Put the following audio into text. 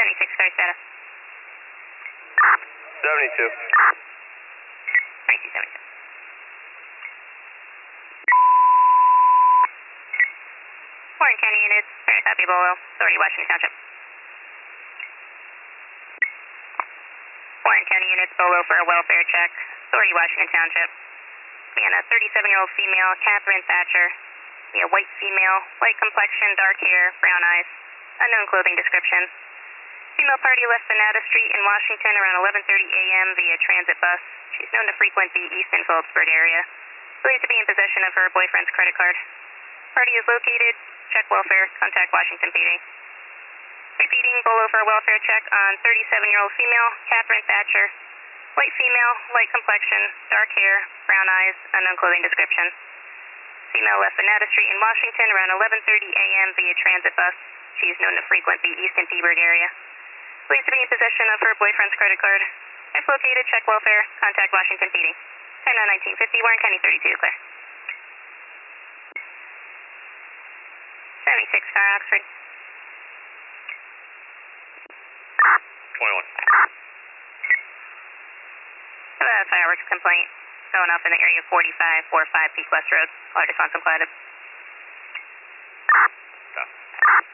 76 car status. 72. 2272. Warren County units, Copy Bolo, Authority, Washington Township. Warren County units, Bolo for a welfare check, Authority, Washington Township. And a 37-year-old female, Catherine Thatcher. A white female, light complexion, dark hair, brown eyes, unknown clothing description. Female party left Sonata Street in Washington around 11:30 a.m. via transit bus. She's known to frequent the Easton Phillipsburg area. Believed to be in possession of her boyfriend's credit card. Party is located. Check welfare. Contact Washington PD. Repeating, Bolo for a welfare check on 37-year-old female, Catherine Thatcher. White female, light complexion, dark hair, brown eyes, unknown clothing description. Female left Sonata Street in Washington around 11:30 a.m. via transit bus. She is known to frequent the Easton Peaburg area. Believed to be in possession of her boyfriend's credit card. If located, check welfare. Contact Washington PD. 10-1950, Warren County 32, clear. 76 car, Oxford. 21. Have a fireworks complaint going off in the area of 4545 Peak West Road. Largest on some clouded. Stop.